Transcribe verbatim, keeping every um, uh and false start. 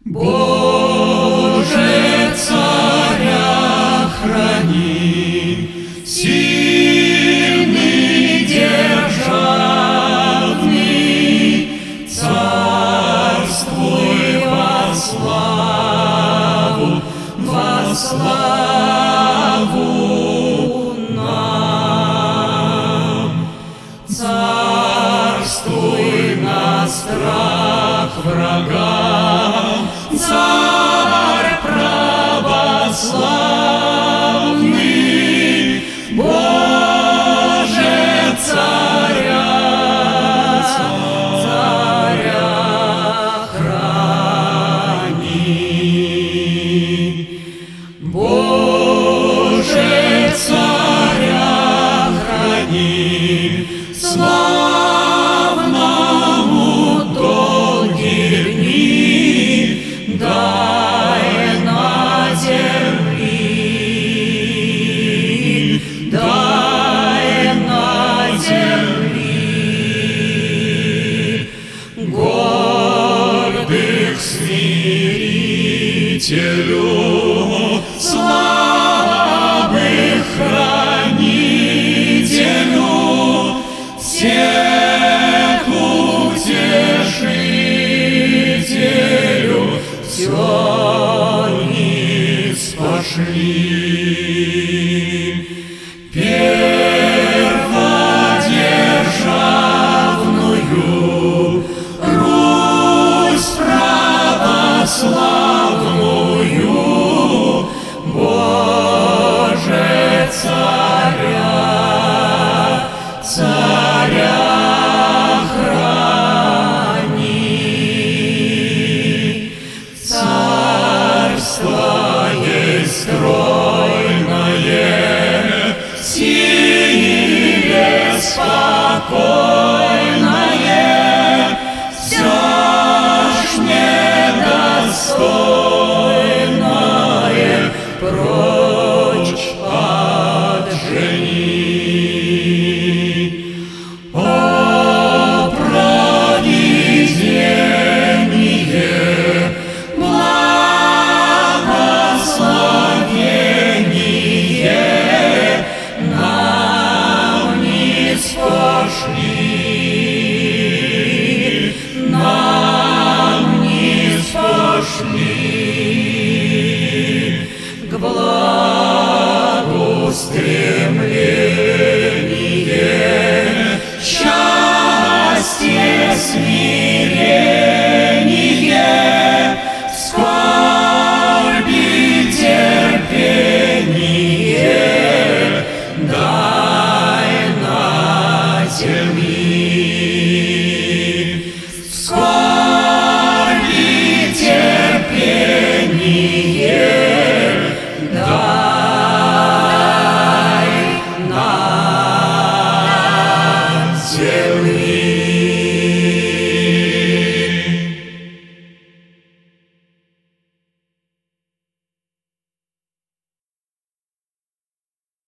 Боже, царя храни, сильный, державный, царствуй во славу, во славу нам. Царствуй на страх врагам, Царь православный, Боже, царя, царя храни. Боже, царя храни, славному долгие дни дай на земли, дай на земли, гордых смирителю, слабых хранителю, всех утешителю, все низ пошли. Перводержавную Русь православную, Боже, царя, царя храни. Царство есть стройное, силе спокойное, все ж недостойное.